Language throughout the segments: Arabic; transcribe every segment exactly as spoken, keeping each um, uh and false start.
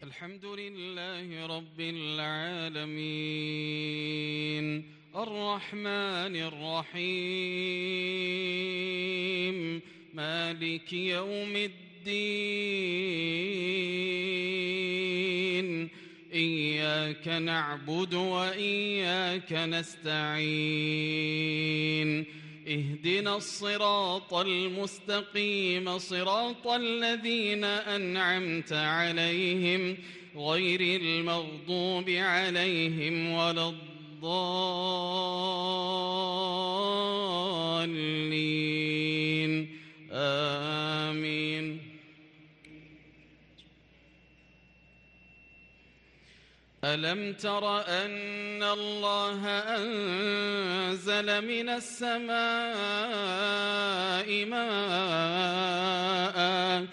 الحمد لله رب العالمين الرحمن الرحيم مالك يوم الدين إياك نعبد وإياك نستعين اهدنا الصراط المستقيم صراط الذين أنعمت عليهم غير المغضوب عليهم ولا الضالين آمين. ألم تر أن الله أنزل من السماء ماء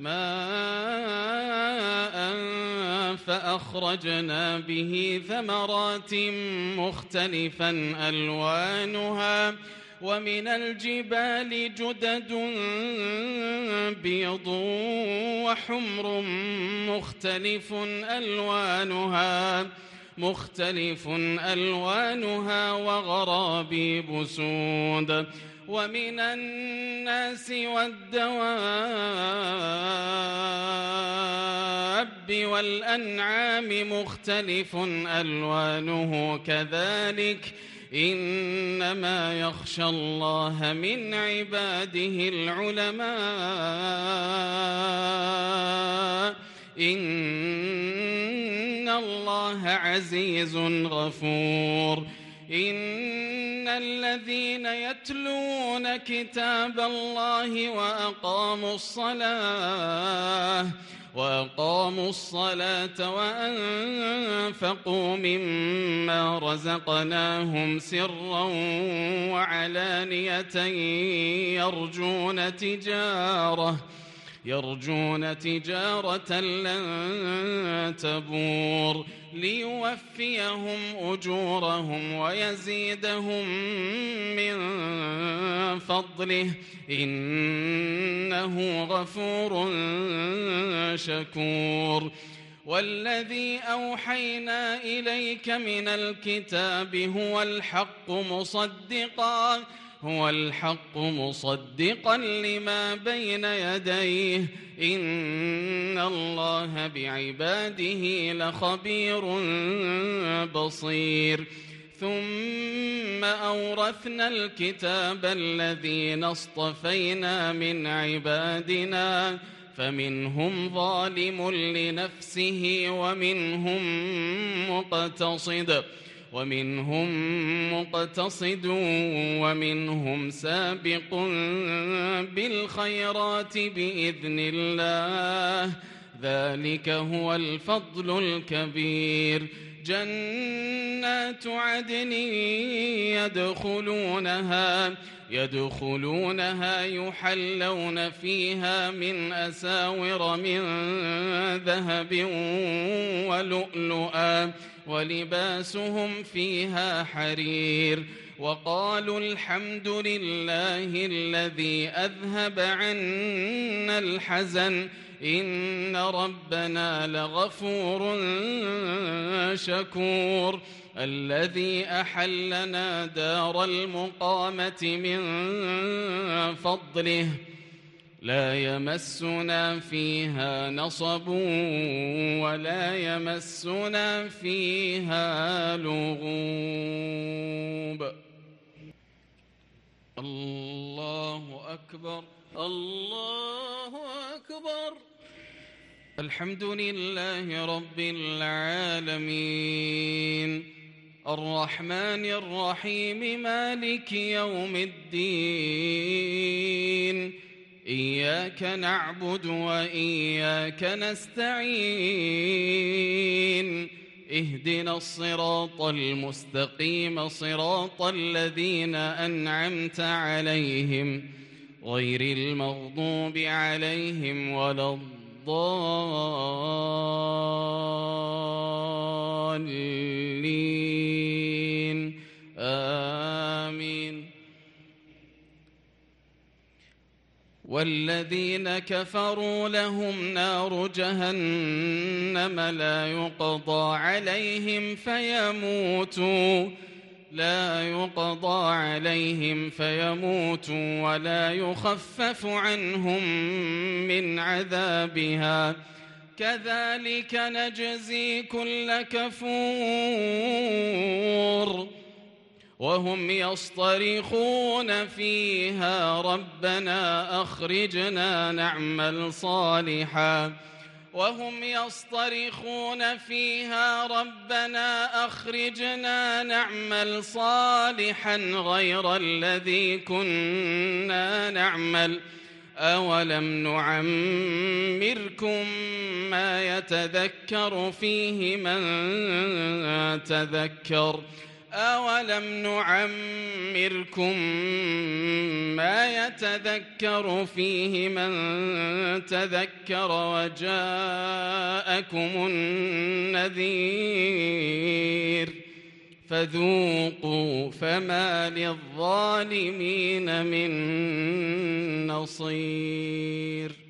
ماء فأخرجنا به ثمرات مختلفا ألوانها ومن الجبال جدد بيض وحمر مختلف ألوانها مختلف ألوانها وغرابيب سود ومن الناس والدواب والأنعام مختلف ألوانه كذلك إنما يخشى الله من عباده العلماء إن الله عزيز غفور. إن الذين يتلون كتاب الله وأقاموا الصلاة وأقاموا الصلاة وأنفقوا مما رزقناهم سرا وعلانية يرجون تجارة يرجون تجارة لن تبور ليوفيهم أجورهم ويزيدهم من فضله إنه غفور شكور. والذي أوحينا إليك من الكتاب هو الحق مصدقا هو الحق مصدقا لما بين يديه إن الله بعباده لخبير بصير. ثم أورثنا الكتاب الذين اصطفينا من عبادنا فمنهم ظالم لنفسه ومنهم مقتصد ومنهم مقتصد ومنهم سابق بالخيرات بإذن الله ذلك هو الفضل الكبير. جنات عدن يدخلونها يدخلونها يحلون فيها من أساور من ذهب ولؤلؤا ولباسهم فيها حرير. وقالوا الحمد لله الذي أذهب عنا الحزن إن ربنا لغفور شكور. الذي أحلنا دار المقامة من فضله لا يمسنا فيها نصب ولا يمسنا فيها لغوب. الله أكبر الله أكبر. الحمد لله رب العالمين الرحمن الرحيم مالك يوم الدين إياك نعبد وإياك نستعين اهدنا الصراط المستقيم صراط الذين أنعمت عليهم غير المغضوب عليهم ولا الضالين آمين. والذين كفروا لهم نار جهنم لا يقضى عليهم فيموتوا لا يقضى عليهم فيموتوا ولا يخفف عنهم من عذابها كذلك نجزي كل كفور وهم يصطرخون فيها ربنا أخرجنا نعمل صالحا وهم يصطرخون فيها ربنا أخرجنا نعمل صالحا غير الذي كنا نعمل أولم نعمركم ما يتذكر فيه من تذكر أولم نعمركم ما يتذكر فيه من تذكر وجاءكم النذير فذوقوا فما للظالمين من نصير.